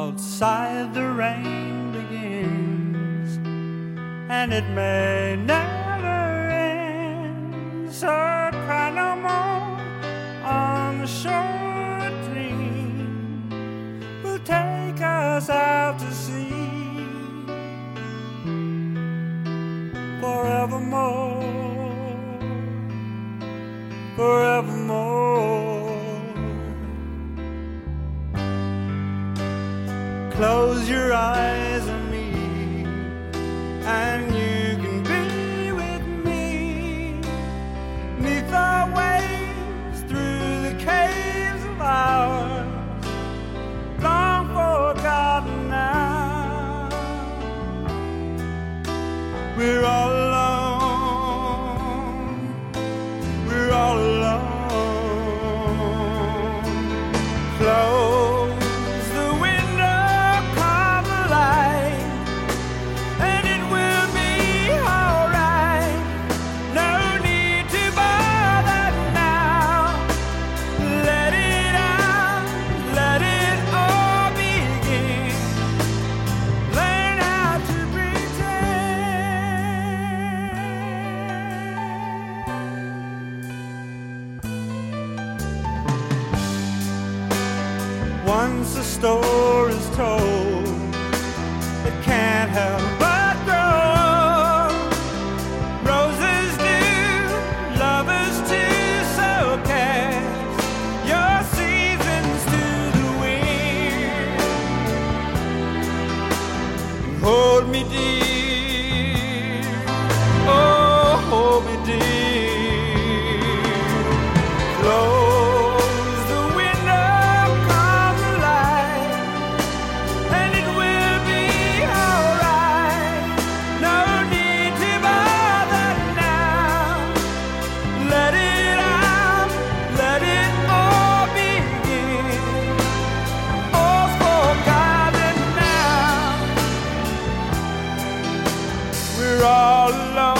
outside the rain begins, and it may never end. So cry no more on the shore. A dream will take us out to sea forevermore, forevermore. Close your eyes on me, and you can be with me, 'neath the waves, through the caves of ours, long forgotten now. We're all alone, we're all alone. Close the window, calm the light, and it will be alright. No need to bother now. Let it out, let it all begin. Learn how to Once a story's told, it can't help but grow. Roses do, lovers too, so cast your seasons to the wind. Hold me dear, oh, hold me dear. Close the window, calm the light, and it will be alright. No need to bother now. Let it out, let it all begin. All's forgotten now. We're all alone.